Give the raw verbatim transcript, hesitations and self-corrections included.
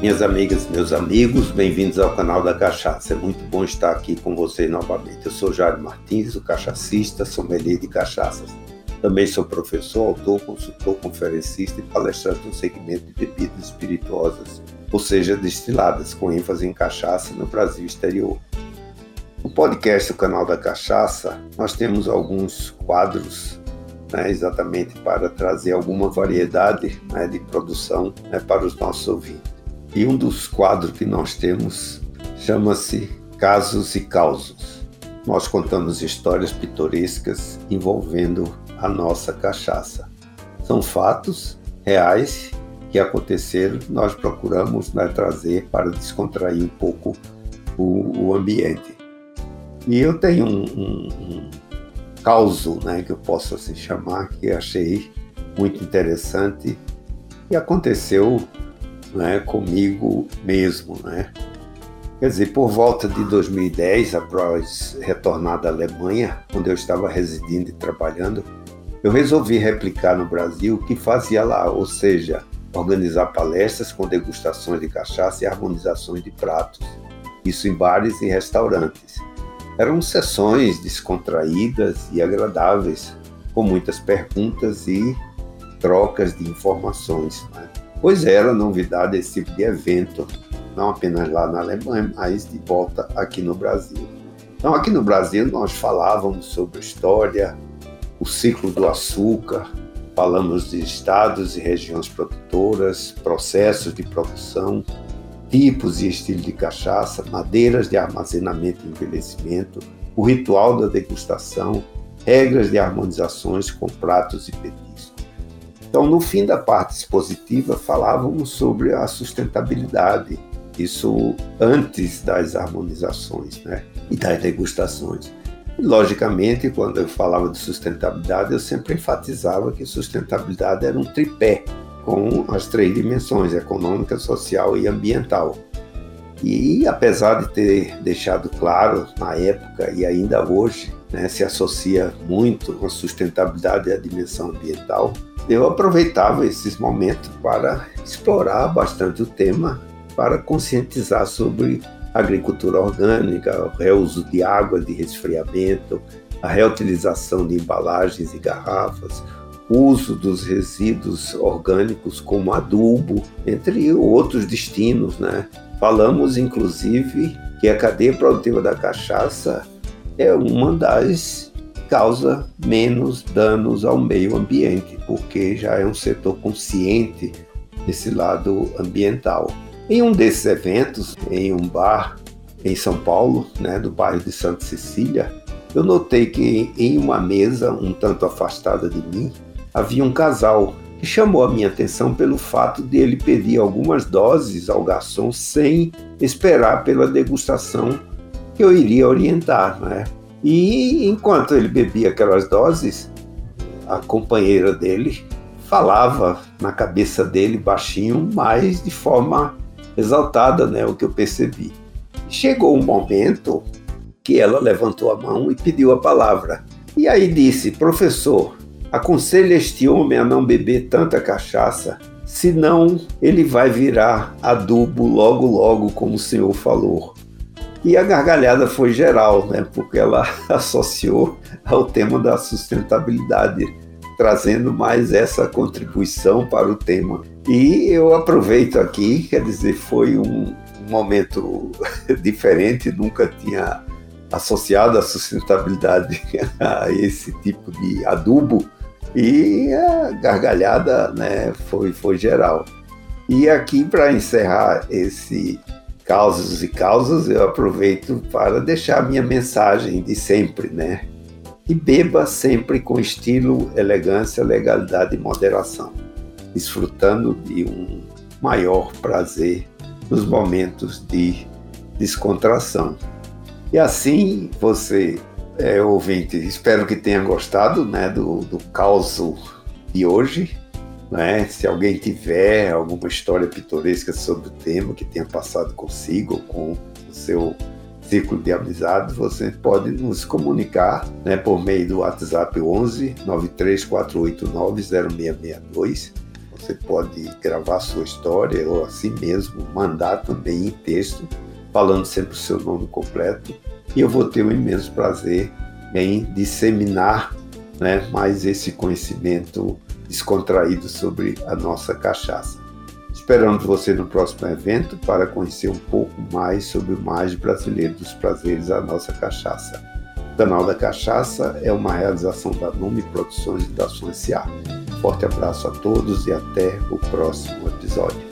Minhas amigas e meus amigos, bem-vindos ao canal da Cachaça. É muito bom estar aqui com vocês novamente. Eu sou Jairo Martins, o cachacista, sommelier de cachaças. Também sou professor, autor, consultor, conferencista e palestrante no segmento de bebidas espirituosas, ou seja, destiladas, com ênfase em cachaça no Brasil e exterior. No podcast do canal da Cachaça, nós temos alguns quadros, né, exatamente para trazer alguma variedade, né, de produção, né, para os nossos ouvintes. E um dos quadros que nós temos chama-se Casos e Causos. Nós contamos histórias pitorescas envolvendo a nossa cachaça. São fatos reais que aconteceram, nós procuramos, né, trazer para descontrair um pouco o, o ambiente. E eu tenho um, um, um causo, né, que eu posso assim chamar, que achei muito interessante e aconteceu, né, comigo mesmo, né? Quer dizer, por volta de dois mil e dez, após retornar da Alemanha, onde eu estava residindo e trabalhando, eu resolvi replicar no Brasil o que fazia lá, ou seja, organizar palestras com degustações de cachaça e harmonizações de pratos, isso em bares e restaurantes. Eram sessões descontraídas e agradáveis, com muitas perguntas e trocas de informações, né? Pois era novidade esse tipo de evento, não apenas lá na Alemanha, mas de volta aqui no Brasil. Então, aqui no Brasil, nós falávamos sobre história, o ciclo do açúcar, falamos de estados e regiões produtoras, processos de produção, tipos e estilo de cachaça, madeiras de armazenamento e envelhecimento, o ritual da degustação, regras de harmonizações com pratos e petiscos. Então, no fim da parte expositiva, falávamos sobre a sustentabilidade, isso antes das harmonizações, né, e das degustações. E, logicamente, quando eu falava de sustentabilidade, eu sempre enfatizava que sustentabilidade era um tripé, com as três dimensões, econômica, social e ambiental. E, apesar de ter deixado claro na época e ainda hoje, né, se associa muito a sustentabilidade e a dimensão ambiental, eu aproveitava esses momentos para explorar bastante o tema, para conscientizar sobre agricultura orgânica, o reuso de água de resfriamento, a reutilização de embalagens e garrafas, o uso dos resíduos orgânicos como adubo, entre outros destinos, né? Falamos, inclusive, que a cadeia produtiva da cachaça é uma das causa menos danos ao meio ambiente, porque já é um setor consciente desse lado ambiental. Em um desses eventos, em um bar em São Paulo, né, do bairro de Santa Cecília, eu notei que em uma mesa um tanto afastada de mim, havia um casal que chamou a minha atenção pelo fato de ele pedir algumas doses ao garçom sem esperar pela degustação que eu iria orientar, né? E enquanto ele bebia aquelas doses, a companheira dele falava na cabeça dele baixinho, mas de forma exaltada, né, o que eu percebi. Chegou um momento que ela levantou a mão e pediu a palavra. E aí disse: professor, aconselho este homem a não beber tanta cachaça, senão ele vai virar adubo logo logo, como o senhor falou. E a gargalhada foi geral, né, porque ela associou ao tema da sustentabilidade, trazendo mais essa contribuição para o tema. E eu aproveito aqui, quer dizer, foi um momento diferente, nunca tinha associado a sustentabilidade a esse tipo de adubo, e a gargalhada, né, foi, foi geral. E aqui, para encerrar esse Causos e Causas, eu aproveito para deixar a minha mensagem de sempre, né? E beba sempre com estilo, elegância, legalidade e moderação, desfrutando de um maior prazer nos momentos de descontração. E assim, você, é, ouvinte, espero que tenha gostado, né, do, do causo de hoje, né? Se alguém tiver alguma história pitoresca sobre o tema que tenha passado consigo ou com o seu círculo de amizade, você pode nos comunicar, né, por meio do WhatsApp onze nove três quatro oito nove zero seis seis dois Você pode gravar sua história ou assim mesmo mandar também em texto, falando sempre o seu nome completo. E eu vou ter um imenso prazer em disseminar, né, mais esse conhecimento descontraído sobre a nossa cachaça. Esperamos você no próximo evento para conhecer um pouco mais sobre o mais brasileiro dos prazeres, a nossa cachaça. O Canal da Cachaça é uma realização da Nume Produções e da Sua S A. Forte abraço a todos e até o próximo episódio.